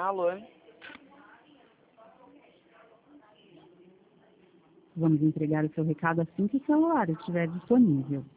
Alô? Vamos entregar o seu recado assim que o celular estiver disponível.